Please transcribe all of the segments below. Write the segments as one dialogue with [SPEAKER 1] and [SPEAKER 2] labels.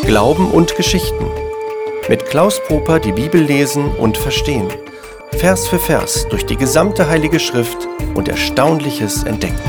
[SPEAKER 1] Glauben und Geschichten. Mit Klaus Poper die Bibel lesen und verstehen. Vers für Vers durch die gesamte Heilige Schrift und Erstaunliches entdecken.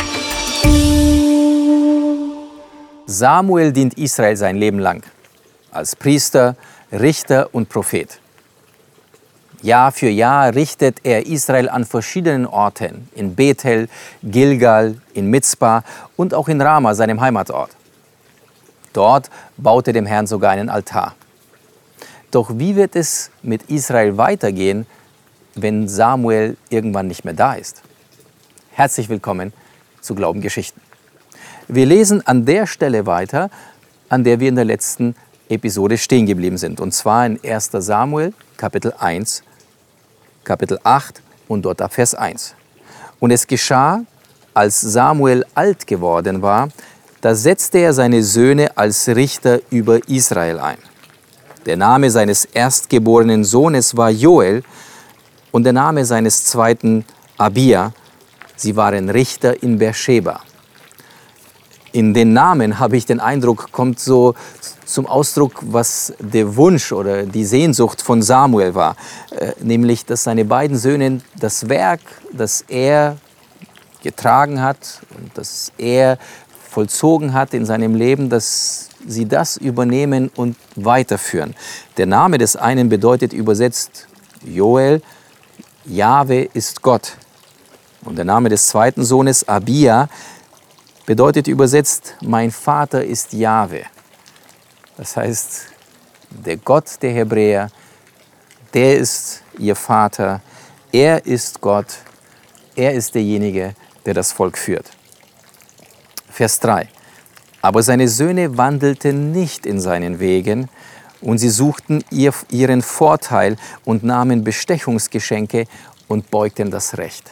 [SPEAKER 2] Samuel dient Israel sein Leben lang als Priester, Richter und Prophet. Jahr für Jahr richtet er Israel an verschiedenen Orten, in Bethel, Gilgal, in Mizpah und auch in Rama, seinem Heimatort. Dort baut er dem Herrn sogar einen Altar. Doch wie wird es mit Israel weitergehen, wenn Samuel irgendwann nicht mehr da ist? Herzlich willkommen zu Glaubengeschichten. Wir lesen an der Stelle weiter, an der wir in der letzten Episode stehen geblieben sind. Und zwar in 1. Samuel, Kapitel 1, Kapitel 8 und dort ab Vers 1. Und es geschah, als Samuel alt geworden war, da setzte er seine Söhne als Richter über Israel ein. Der Name seines erstgeborenen Sohnes war Joel und der Name seines zweiten Abia. Sie waren Richter in Beersheba. In den Namen, habe ich den Eindruck, kommt so zum Ausdruck, was der Wunsch oder die Sehnsucht von Samuel war. Nämlich, dass seine beiden Söhne das Werk, das er getragen hat und das er vollzogen hat in seinem Leben, dass sie das übernehmen und weiterführen. Der Name des einen bedeutet übersetzt Joel, Jahwe ist Gott. Und der Name des zweiten Sohnes, Abia, bedeutet übersetzt, mein Vater ist Jahwe. Das heißt, der Gott der Hebräer, der ist ihr Vater, er ist Gott, er ist derjenige, der das Volk führt. Vers 3. Aber seine Söhne wandelten nicht in seinen Wegen und sie suchten ihren Vorteil und nahmen Bestechungsgeschenke und beugten das Recht.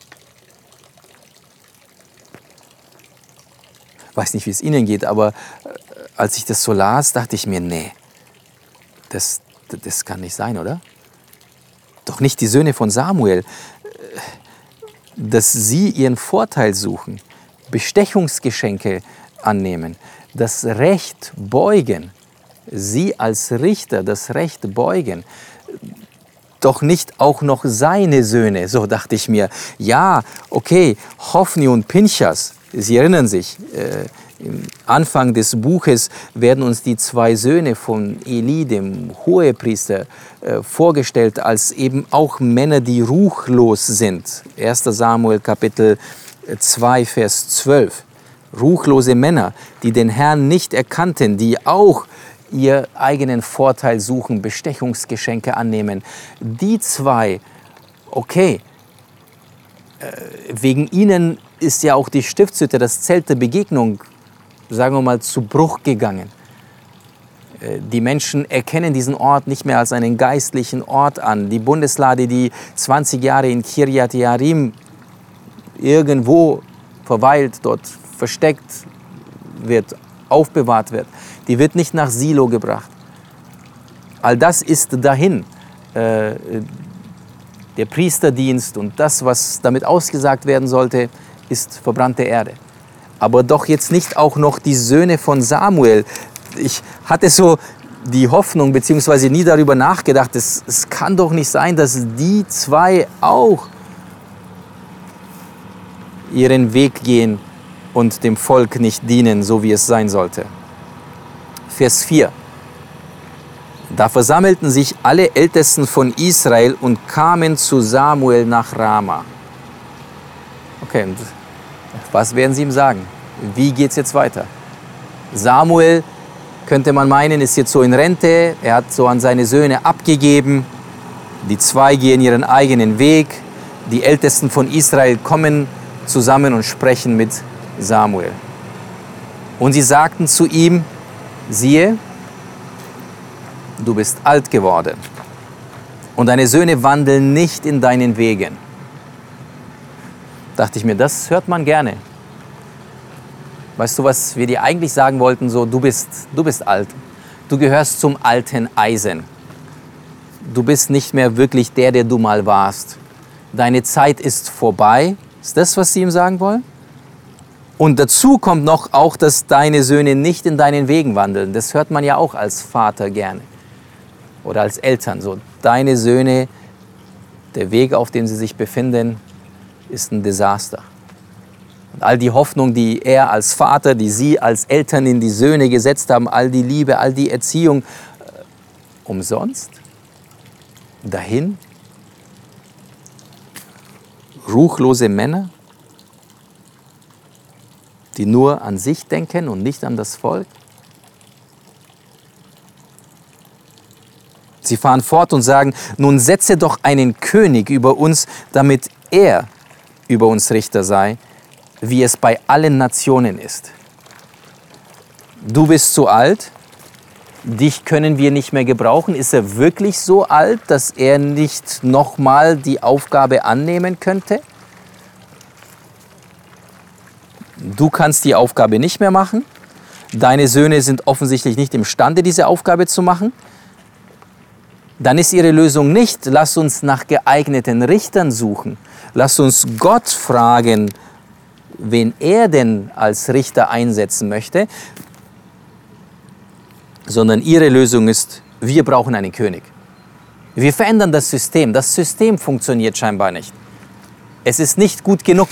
[SPEAKER 2] Ich weiß nicht, wie es Ihnen geht, aber als ich das so las, dachte ich mir, nee, das kann nicht sein, oder? Doch nicht die Söhne von Samuel, dass sie ihren Vorteil suchen, Bestechungsgeschenke annehmen, das Recht beugen, sie als Richter das Recht beugen, doch nicht auch noch seine Söhne, so dachte ich mir. Ja, okay, Hofni und Pinchas, Sie erinnern sich, im Anfang des Buches werden uns die zwei Söhne von Eli, dem Hohepriester, vorgestellt als eben auch Männer, die ruchlos sind. 1. Samuel Kapitel 2, Vers 12. Ruchlose Männer, die den Herrn nicht erkannten, die auch ihr eigenen Vorteil suchen, Bestechungsgeschenke annehmen. Die zwei, okay, wegen ihnen ist ja auch die Stiftshütte, das Zelt der Begegnung, sagen wir mal, zu Bruch gegangen. Die Menschen erkennen diesen Ort nicht mehr als einen geistlichen Ort an. Die Bundeslade, die 20 Jahre in Kirjat Jearim irgendwo verweilt, dort versteckt wird, aufbewahrt wird, die wird nicht nach Silo gebracht. All das ist dahin. Der Priesterdienst und das, was damit ausgesagt werden sollte, ist verbrannte Erde. Aber doch jetzt nicht auch noch die Söhne von Samuel. Ich hatte so die Hoffnung, beziehungsweise nie darüber nachgedacht, es kann doch nicht sein, dass die zwei auch ihren Weg gehen und dem Volk nicht dienen, so wie es sein sollte. Vers 4. Da versammelten sich alle Ältesten von Israel und kamen zu Samuel nach Rama. Okay, und was werden sie ihm sagen? Wie geht es jetzt weiter? Samuel, könnte man meinen, ist jetzt so in Rente. Er hat so an seine Söhne abgegeben. Die zwei gehen ihren eigenen Weg. Die Ältesten von Israel kommen zusammen und sprechen mit Samuel. Und sie sagten zu ihm, siehe, du bist alt geworden und deine Söhne wandeln nicht in deinen Wegen. Dachte ich mir, das hört man gerne. Weißt du, was wir dir eigentlich sagen wollten? So, du bist alt. Du gehörst zum alten Eisen. Du bist nicht mehr wirklich der du mal warst. Deine Zeit ist vorbei. Ist das, was sie ihm sagen wollen? Und dazu kommt noch auch, dass deine Söhne nicht in deinen Wegen wandeln. Das hört man ja auch als Vater gerne oder als Eltern. So, deine Söhne, der Weg, auf dem sie sich befinden, ist ein Desaster. Und all die Hoffnung, die er als Vater, die sie als Eltern in die Söhne gesetzt haben, all die Liebe, all die Erziehung, umsonst? Dahin? Ruchlose Männer, die nur an sich denken und nicht an das Volk? Sie fahren fort und sagen, nun setze doch einen König über uns, damit er über uns Richter sei, wie es bei allen Nationen ist. Du bist zu alt, dich können wir nicht mehr gebrauchen. Ist er wirklich so alt, dass er nicht nochmal die Aufgabe annehmen könnte? Du kannst die Aufgabe nicht mehr machen. Deine Söhne sind offensichtlich nicht imstande, diese Aufgabe zu machen. Dann ist ihre Lösung nicht, lass uns nach geeigneten Richtern suchen. Lass uns Gott fragen, wen er denn als Richter einsetzen möchte. Sondern ihre Lösung ist, wir brauchen einen König. Wir verändern das System. Das System funktioniert scheinbar nicht. Es ist nicht gut genug.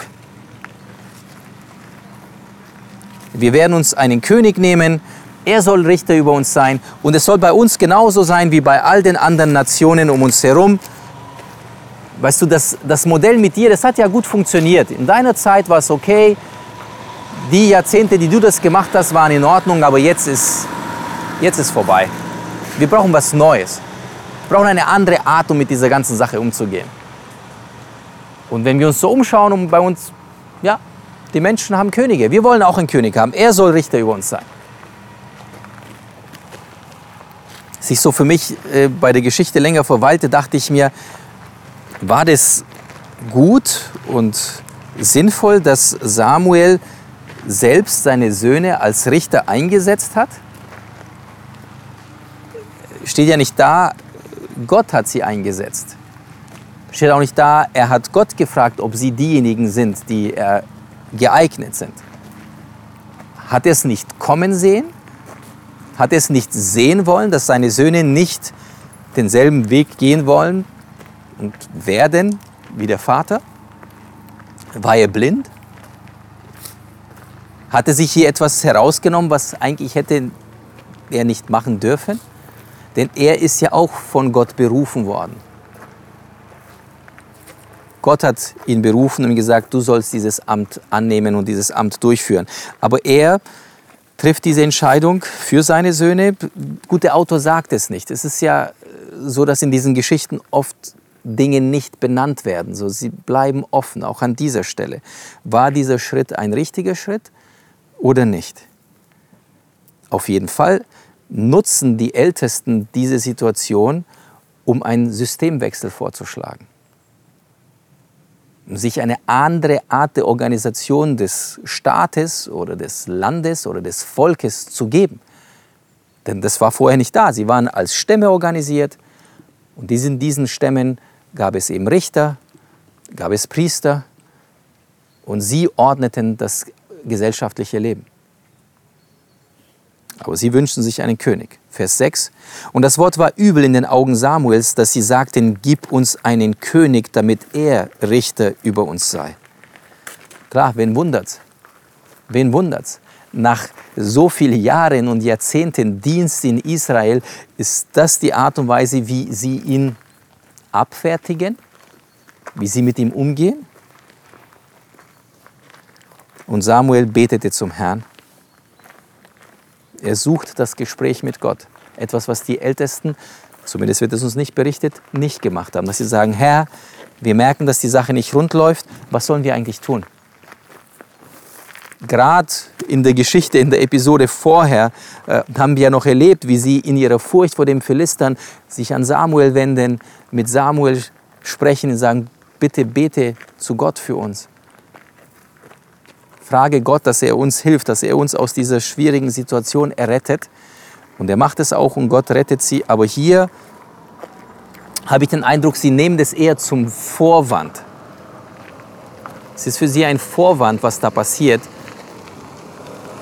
[SPEAKER 2] Wir werden uns einen König nehmen, er soll Richter über uns sein und es soll bei uns genauso sein wie bei all den anderen Nationen um uns herum. Weißt du, das Modell mit dir, das hat ja gut funktioniert. In deiner Zeit war es okay, die Jahrzehnte, die du das gemacht hast, waren in Ordnung, aber jetzt ist vorbei. Wir brauchen was Neues. Wir brauchen eine andere Art, um mit dieser ganzen Sache umzugehen. Und wenn wir uns so umschauen, bei uns, ja, die Menschen haben Könige. Wir wollen auch einen König haben. Er soll Richter über uns sein. Als ich so für mich bei der Geschichte länger verweilte, dachte ich mir, war das gut und sinnvoll, dass Samuel selbst seine Söhne als Richter eingesetzt hat? Steht ja nicht da, Gott hat sie eingesetzt. Steht auch nicht da, er hat Gott gefragt, ob sie diejenigen sind, die geeignet sind. Hat er es nicht kommen sehen? Hat er es nicht sehen wollen, dass seine Söhne nicht denselben Weg gehen wollen und werden wie der Vater? War er blind? Hat er sich hier etwas herausgenommen, was eigentlich hätte er nicht machen dürfen? Denn er ist ja auch von Gott berufen worden. Gott hat ihn berufen und gesagt, du sollst dieses Amt annehmen und dieses Amt durchführen. Aber er trifft diese Entscheidung für seine Söhne. Gut, der Autor sagt es nicht. Es ist ja so, dass in diesen Geschichten oft Dinge nicht benannt werden. So, sie bleiben offen, auch an dieser Stelle. War dieser Schritt ein richtiger Schritt oder nicht? Auf jeden Fall nutzen die Ältesten diese Situation, um einen Systemwechsel vorzuschlagen. Um sich eine andere Art der Organisation des Staates oder des Landes oder des Volkes zu geben. Denn das war vorher nicht da. Sie waren als Stämme organisiert und in diesen Stämmen gab es eben Richter, gab es Priester und sie ordneten das gesellschaftliche Leben. Aber sie wünschten sich einen König. Vers 6. Und das Wort war übel in den Augen Samuels, dass sie sagten, gib uns einen König, damit er Richter über uns sei. Klar, wen wundert's? Wen wundert's? Nach so vielen Jahren und Jahrzehnten Dienst in Israel ist das die Art und Weise, wie sie ihn abfertigen, wie sie mit ihm umgehen. Und Samuel betete zum Herrn. Er sucht das Gespräch mit Gott. Etwas, was die Ältesten, zumindest wird es uns nicht berichtet, nicht gemacht haben. Dass sie sagen, Herr, wir merken, dass die Sache nicht rund läuft. Was sollen wir eigentlich tun? Gerade in der Geschichte, in der Episode vorher, haben wir ja noch erlebt, wie sie in ihrer Furcht vor den Philistern sich an Samuel wenden, mit Samuel sprechen und sagen, bitte bete zu Gott für uns. Frage Gott, dass er uns hilft, dass er uns aus dieser schwierigen Situation errettet. Und er macht es auch und Gott rettet sie. Aber hier habe ich den Eindruck, sie nehmen das eher zum Vorwand. Es ist für sie ein Vorwand, was da passiert,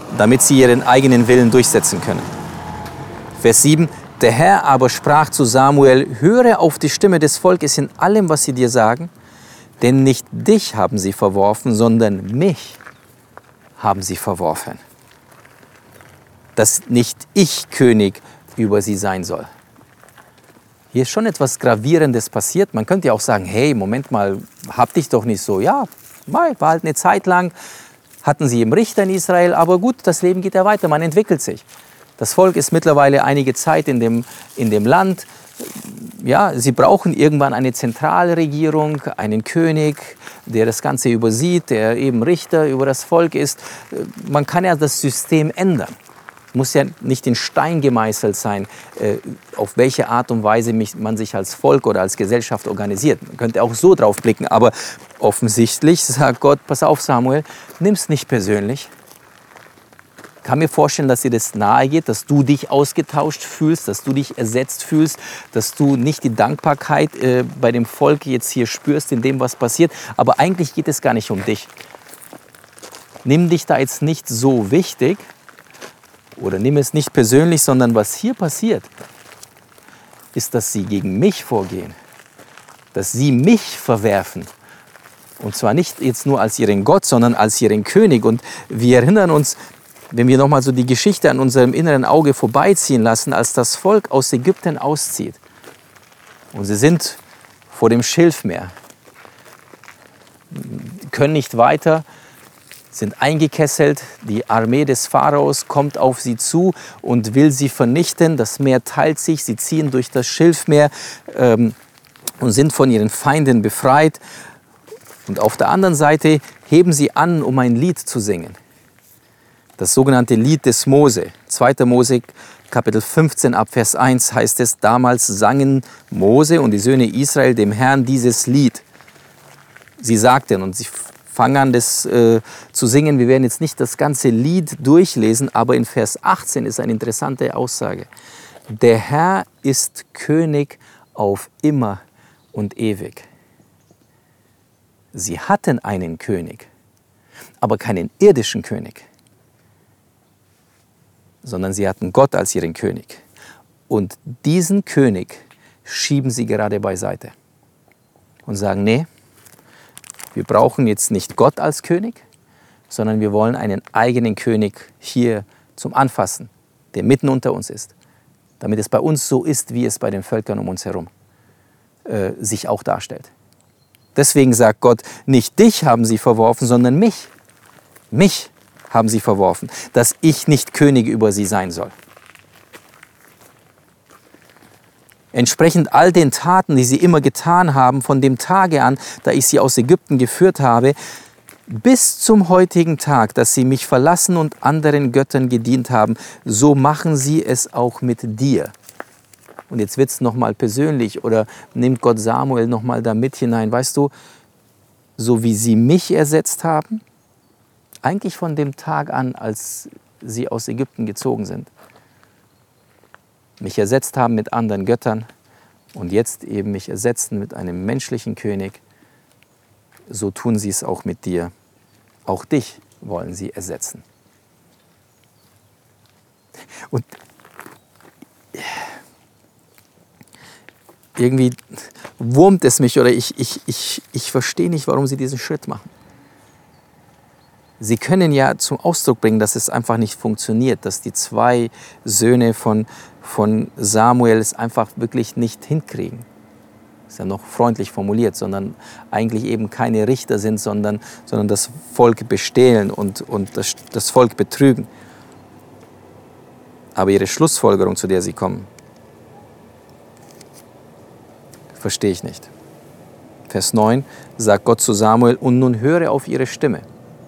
[SPEAKER 2] damit sie ihren eigenen Willen durchsetzen können. Vers 7, der Herr aber sprach zu Samuel, höre auf die Stimme des Volkes in allem, was sie dir sagen, denn nicht dich haben sie verworfen, sondern mich haben sie verworfen, dass nicht ich König über sie sein soll. Hier ist schon etwas Gravierendes passiert. Man könnte ja auch sagen, hey, Moment mal, hab dich doch nicht so. Ja, war halt eine Zeit lang, hatten sie eben Richter in Israel, aber gut, das Leben geht ja weiter, man entwickelt sich. Das Volk ist mittlerweile einige Zeit in dem Land. Ja, sie brauchen irgendwann eine Zentralregierung, einen König, der das Ganze übersieht, der eben Richter über das Volk ist. Man kann ja das System ändern. Muss ja nicht in Stein gemeißelt sein, auf welche Art und Weise man sich als Volk oder als Gesellschaft organisiert. Man könnte auch so drauf blicken, aber offensichtlich sagt Gott, pass auf Samuel, nimm's nicht persönlich. Ich kann mir vorstellen, dass dir das nahe geht, dass du dich ausgetauscht fühlst, dass du dich ersetzt fühlst, dass du nicht die Dankbarkeit bei dem Volk jetzt hier spürst in dem, was passiert. Aber eigentlich geht es gar nicht um dich. Nimm dich da jetzt nicht so wichtig oder nimm es nicht persönlich, sondern was hier passiert, ist, dass sie gegen mich vorgehen, dass sie mich verwerfen. Und zwar nicht jetzt nur als ihren Gott, sondern als ihren König. Und wir erinnern uns, wenn wir nochmal so die Geschichte an unserem inneren Auge vorbeiziehen lassen, als das Volk aus Ägypten auszieht. Und sie sind vor dem Schilfmeer, können nicht weiter, sind eingekesselt. Die Armee des Pharaos kommt auf sie zu und will sie vernichten. Das Meer teilt sich, sie ziehen durch das Schilfmeer und sind von ihren Feinden befreit. Und auf der anderen Seite heben sie an, um ein Lied zu singen. Das sogenannte Lied des Mose. 2. Mose, Kapitel 15, ab Vers 1 heißt es, damals sangen Mose und die Söhne Israel dem Herrn dieses Lied. Sie sagten, und sie fangen an, das zu singen. Wir werden jetzt nicht das ganze Lied durchlesen, aber in Vers 18 ist eine interessante Aussage. Der Herr ist König auf immer und ewig. Sie hatten einen König, aber keinen irdischen König, sondern sie hatten Gott als ihren König. Und diesen König schieben sie gerade beiseite und sagen, nee, wir brauchen jetzt nicht Gott als König, sondern wir wollen einen eigenen König hier zum Anfassen, der mitten unter uns ist, damit es bei uns so ist, wie es bei den Völkern um uns herum sich auch darstellt. Deswegen sagt Gott, nicht dich haben sie verworfen, sondern mich. Mich haben sie verworfen, dass ich nicht König über sie sein soll. Entsprechend all den Taten, die sie immer getan haben, von dem Tage an, da ich sie aus Ägypten geführt habe, bis zum heutigen Tag, dass sie mich verlassen und anderen Göttern gedient haben, so machen sie es auch mit dir. Und jetzt wird es nochmal persönlich oder nimmt Gott Samuel nochmal da mit hinein. Weißt du, so wie sie mich ersetzt haben, eigentlich von dem Tag an, als sie aus Ägypten gezogen sind, mich ersetzt haben mit anderen Göttern und jetzt eben mich ersetzen mit einem menschlichen König, so tun sie es auch mit dir. Auch dich wollen sie ersetzen. Und irgendwie wurmt es mich oder ich verstehe nicht, warum sie diesen Schritt machen. Sie können ja zum Ausdruck bringen, dass es einfach nicht funktioniert, dass die zwei Söhne von Samuel es einfach wirklich nicht hinkriegen. Ist ja noch freundlich formuliert, sondern eigentlich eben keine Richter sind, sondern das Volk bestehlen und das Volk betrügen. Aber ihre Schlussfolgerung, zu der sie kommen, verstehe ich nicht. Vers 9 sagt Gott zu Samuel, und nun höre auf ihre Stimme.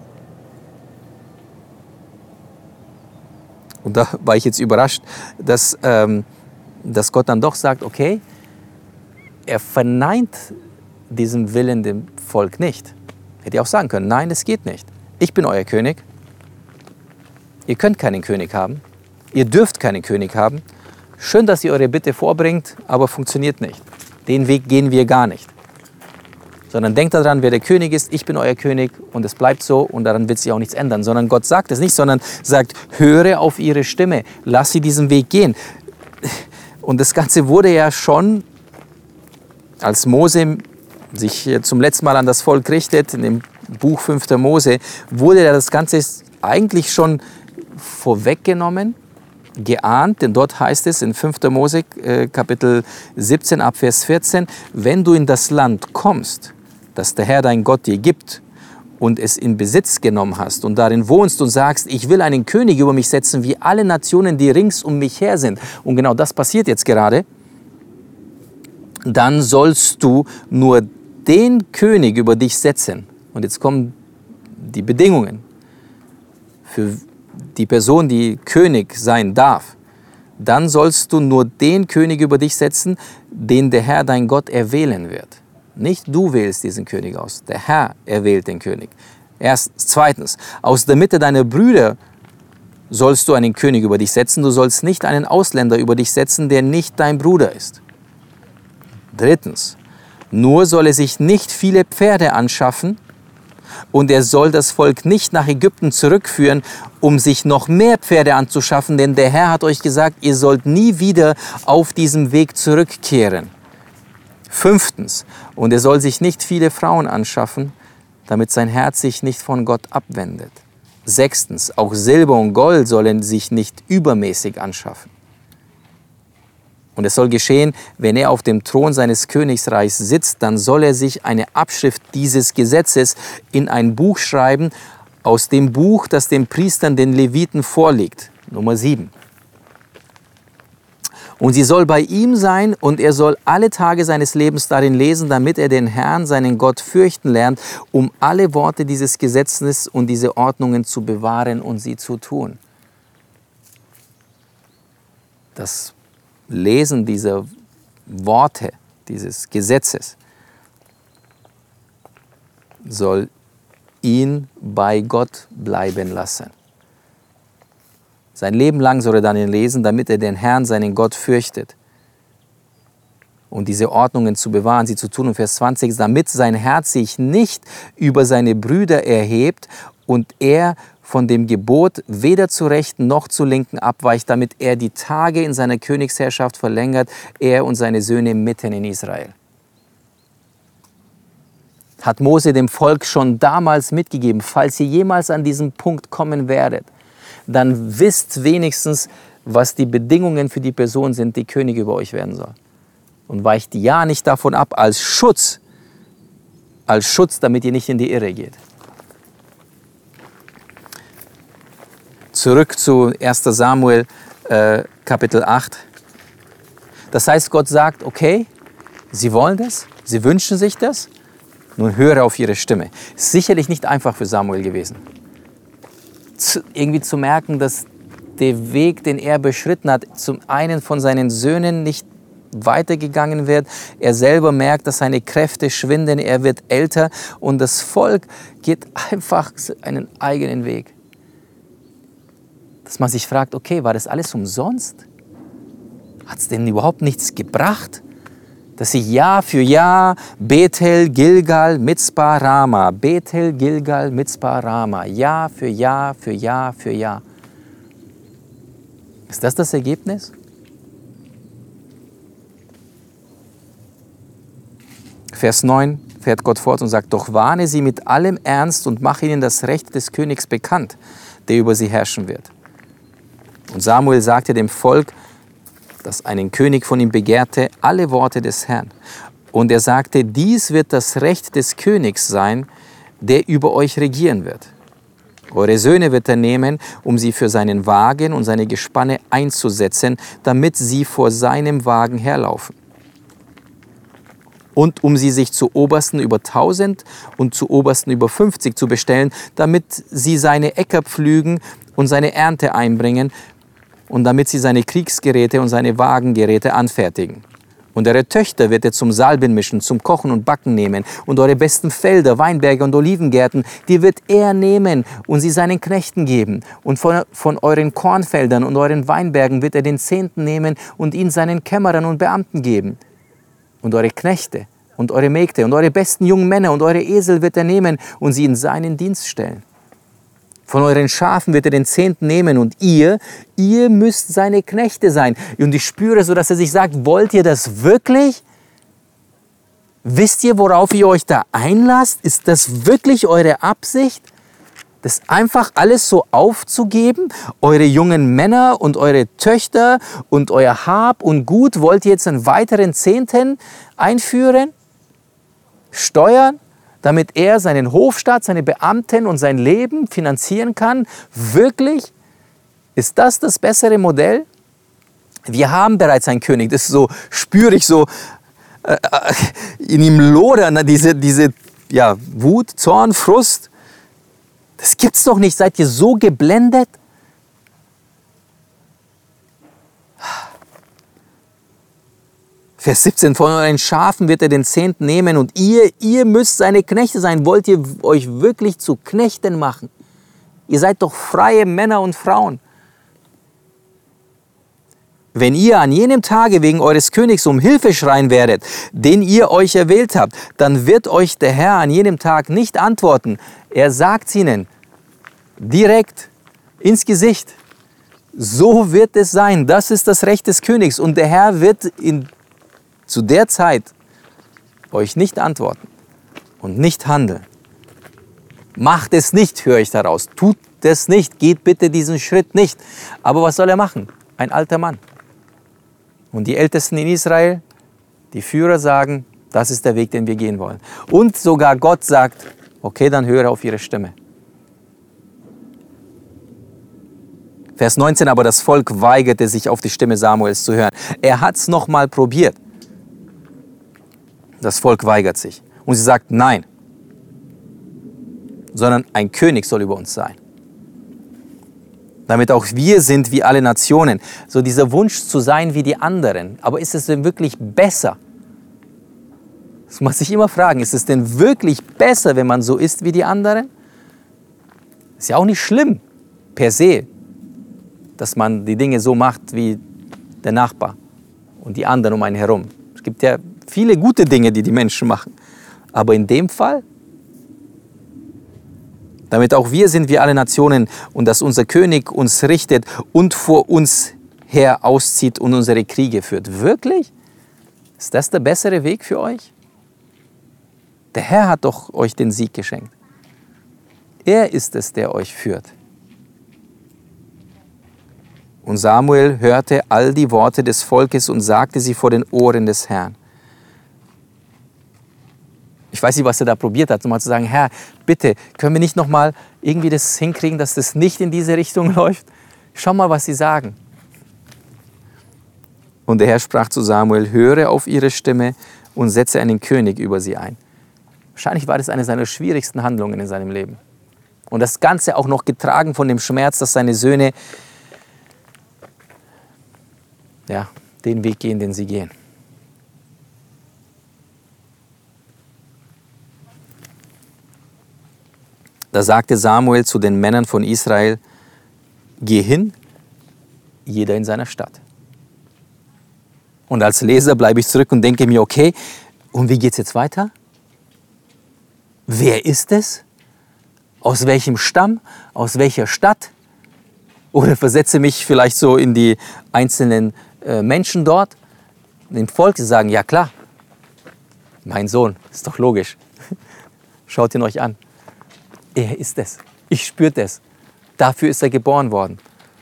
[SPEAKER 2] Und da war ich jetzt überrascht, dass Gott dann doch sagt, okay, er verneint diesen Willen dem Volk nicht. Hätte er auch sagen können, nein, es geht nicht. Ich bin euer König. Ihr könnt keinen König haben. Ihr dürft keinen König haben. Schön, dass ihr eure Bitte vorbringt, aber funktioniert nicht. Den Weg gehen wir gar nicht. Sondern denkt daran, wer der König ist, ich bin euer König und es bleibt so und daran wird sich auch nichts ändern. Sondern Gott sagt es nicht, sondern sagt, höre auf ihre Stimme, lass sie diesen Weg gehen. Und das Ganze wurde ja schon, als Mose sich zum letzten Mal an das Volk richtet, in dem Buch 5. Mose, wurde ja das Ganze eigentlich schon vorweggenommen, geahnt, denn dort heißt es in 5. Mose Kapitel 17 ab Vers 14, wenn du in das Land kommst, das der Herr dein Gott dir gibt und es in Besitz genommen hast und darin wohnst und sagst, ich will einen König über mich setzen, wie alle Nationen, die rings um mich her sind. Und genau das passiert jetzt gerade. Dann sollst du nur den König über dich setzen. Und jetzt kommen die Bedingungen für die Person, die König sein darf. Dann sollst du nur den König über dich setzen, den der Herr dein Gott erwählen wird. Nicht du wählst diesen König aus, der Herr erwählt den König. Erstens. Zweitens, aus der Mitte deiner Brüder sollst du einen König über dich setzen. Du sollst nicht einen Ausländer über dich setzen, der nicht dein Bruder ist. Drittens, nur soll er sich nicht viele Pferde anschaffen und er soll das Volk nicht nach Ägypten zurückführen, um sich noch mehr Pferde anzuschaffen, denn der Herr hat euch gesagt, ihr sollt nie wieder auf diesem Weg zurückkehren. Fünftens, und er soll sich nicht viele Frauen anschaffen, damit sein Herz sich nicht von Gott abwendet. Sechstens, auch Silber und Gold sollen sich nicht übermäßig anschaffen. Und es soll geschehen, wenn er auf dem Thron seines Königsreichs sitzt, dann soll er sich eine Abschrift dieses Gesetzes in ein Buch schreiben, aus dem Buch, das den Priestern, den Leviten vorliegt. Nummer 7. Und sie soll bei ihm sein und er soll alle Tage seines Lebens darin lesen, damit er den Herrn, seinen Gott, fürchten lernt, um alle Worte dieses Gesetzes und diese Ordnungen zu bewahren und sie zu tun. Das Lesen dieser Worte, dieses Gesetzes, soll ihn bei Gott bleiben lassen. Sein Leben lang soll er dann ihn lesen, damit er den Herrn, seinen Gott, fürchtet. Und diese Ordnungen zu bewahren, sie zu tun. Und Vers 20, damit sein Herz sich nicht über seine Brüder erhebt und er von dem Gebot weder zur rechten noch zur linken abweicht, damit er die Tage in seiner Königsherrschaft verlängert, er und seine Söhne mitten in Israel. Hat Mose dem Volk schon damals mitgegeben, falls ihr jemals an diesen Punkt kommen werdet, dann wisst wenigstens, was die Bedingungen für die Person sind, die König über euch werden soll. Und weicht ja nicht davon ab, als Schutz, damit ihr nicht in die Irre geht. Zurück zu 1. Samuel, Kapitel 8. Das heißt, Gott sagt, okay, sie wollen das, sie wünschen sich das, nun höre auf ihre Stimme. Sicherlich nicht einfach für Samuel gewesen. Irgendwie zu merken, dass der Weg, den er beschritten hat, zum einen von seinen Söhnen nicht weitergegangen wird. Er selber merkt, dass seine Kräfte schwinden, er wird älter und das Volk geht einfach einen eigenen Weg. Dass man sich fragt, okay, war das alles umsonst? Hat es denn überhaupt nichts gebracht? Dass sie Jahr für Jahr Bethel, Gilgal, Mizpah, Rama, Bethel, Gilgal, Mizpah, Rama, Jahr für Jahr für Jahr für Jahr. Ist das das Ergebnis? Vers 9 fährt Gott fort und sagt, doch warne sie mit allem Ernst und mache ihnen das Recht des Königs bekannt, der über sie herrschen wird. Und Samuel sagte dem Volk, das einen König von ihm begehrte, alle Worte des Herrn. Und er sagte, dies wird das Recht des Königs sein, der über euch regieren wird. Eure Söhne wird er nehmen, um sie für seinen Wagen und seine Gespanne einzusetzen, damit sie vor seinem Wagen herlaufen. Und um sie sich zu Obersten über 1000 und zu Obersten über 50 zu bestellen, damit sie seine Äcker pflügen und seine Ernte einbringen, und damit sie seine Kriegsgeräte und seine Wagengeräte anfertigen. Und eure Töchter wird er zum Salben mischen, zum Kochen und Backen nehmen. Und eure besten Felder, Weinberge und Olivengärten, die wird er nehmen und sie seinen Knechten geben. Und von euren Kornfeldern und euren Weinbergen wird er den Zehnten nehmen und ihn seinen Kämmerern und Beamten geben. Und eure Knechte und eure Mägde und eure besten jungen Männer und eure Esel wird er nehmen und sie in seinen Dienst stellen. Von euren Schafen wird er den Zehnten nehmen und ihr müsst seine Knechte sein. Und ich spüre so, dass er sich sagt, wollt ihr das wirklich? Wisst ihr, worauf ihr euch da einlasst? Ist das wirklich eure Absicht? Das einfach alles so aufzugeben? Eure jungen Männer und eure Töchter und euer Hab und Gut wollt ihr jetzt einen weiteren Zehnten einführen? Steuern? Damit er seinen Hofstaat, seine Beamten und sein Leben finanzieren kann? Wirklich? Ist das das bessere Modell? Wir haben bereits einen König, das ist so, spüre ich so in ihm lodern, diese Wut, Zorn, Frust. Das gibt's doch nicht, seid ihr so geblendet? Vers 17, von euren Schafen wird er den Zehnten nehmen und ihr müsst seine Knechte sein. Wollt ihr euch wirklich zu Knechten machen? Ihr seid doch freie Männer und Frauen. Wenn ihr an jenem Tage wegen eures Königs um Hilfe schreien werdet, den ihr euch erwählt habt, dann wird euch der Herr an jenem Tag nicht antworten. Er sagt ihnen direkt ins Gesicht. So wird es sein. Das ist das Recht des Königs. Und der Herr wird zu der Zeit euch nicht antworten und nicht handeln. Macht es nicht, höre ich daraus. Tut es nicht. Geht bitte diesen Schritt nicht. Aber was soll er machen? Ein alter Mann. Und die Ältesten in Israel, die Führer sagen, das ist der Weg, den wir gehen wollen. Und sogar Gott sagt, okay, dann höre auf ihre Stimme. Vers 19, aber das Volk weigerte sich, auf die Stimme Samuels zu hören. Er hat es nochmal probiert. Das Volk weigert sich. Und sie sagt, nein, sondern ein König soll über uns sein. Damit auch wir sind wie alle Nationen. So dieser Wunsch zu sein wie die anderen. Aber ist es denn wirklich besser? Das muss man sich immer fragen, ist es denn wirklich besser, wenn man so ist wie die anderen? Ist ja auch nicht schlimm, per se, dass man die Dinge so macht wie der Nachbar und die anderen um einen herum. Es gibt ja viele gute Dinge, die die Menschen machen. Aber in dem Fall, damit auch wir sind wie alle Nationen und dass unser König uns richtet und vor uns her auszieht und unsere Kriege führt. Wirklich? Ist das der bessere Weg für euch? Der Herr hat doch euch den Sieg geschenkt. Er ist es, der euch führt. Und Samuel hörte all die Worte des Volkes und sagte sie vor den Ohren des Herrn. Ich weiß nicht, was er da probiert hat, nochmal zu sagen, Herr, bitte, können wir nicht nochmal irgendwie das hinkriegen, dass das nicht in diese Richtung läuft? Schau mal, was sie sagen. Und der Herr sprach zu Samuel, höre auf ihre Stimme und setze einen König über sie ein. Wahrscheinlich war das eine seiner schwierigsten Handlungen in seinem Leben. Und das Ganze auch noch getragen von dem Schmerz, dass seine Söhne den Weg gehen, den sie gehen. Da sagte Samuel zu den Männern von Israel, geh hin, jeder in seiner Stadt. Und als Leser bleibe ich zurück und denke mir, okay, und wie geht es jetzt weiter? Wer ist es? Aus welchem Stamm? Aus welcher Stadt? Oder versetze mich vielleicht so in die einzelnen Menschen dort, dem Volk, die sagen, ja klar, mein Sohn, ist doch logisch. Schaut ihn euch an. Er ist es. Ich spüre es. Dafür ist er geboren worden.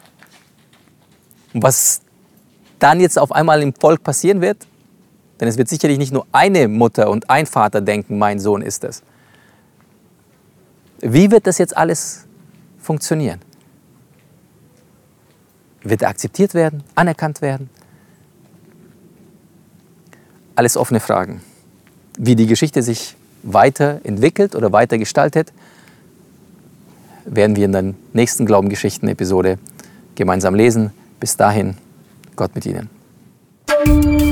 [SPEAKER 2] Und was dann jetzt auf einmal im Volk passieren wird, denn es wird sicherlich nicht nur eine Mutter und ein Vater denken, mein Sohn ist es. Wie wird das jetzt alles funktionieren? Wird er akzeptiert werden, anerkannt werden? Alles offene Fragen. Wie die Geschichte sich weiterentwickelt oder weiter gestaltet, werden wir in der nächsten Glaubengeschichten-Episode gemeinsam lesen. Bis dahin, Gott mit Ihnen.